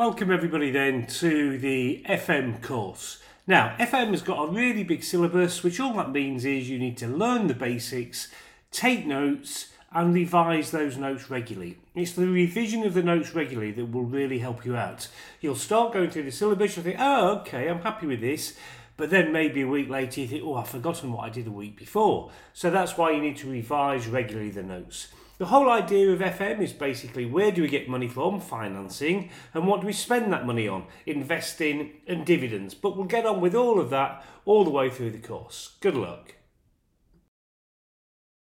Welcome everybody then to the FM course. Now, FM has got a really big syllabus, which all that means is you need to learn the basics, take notes, and revise those notes regularly. It's the revision of the notes regularly that will really help you out. You'll start going through the syllabus, you'll think, oh, okay, I'm happy with this. But then maybe a week later you think, oh, I've forgotten what I did a week before. So that's why you need to revise regularly the notes. The whole idea of FM is basically where do we get money from, financing, and what do we spend that money on, investing and dividends. But we'll get on with all of that all the way through the course. Good luck.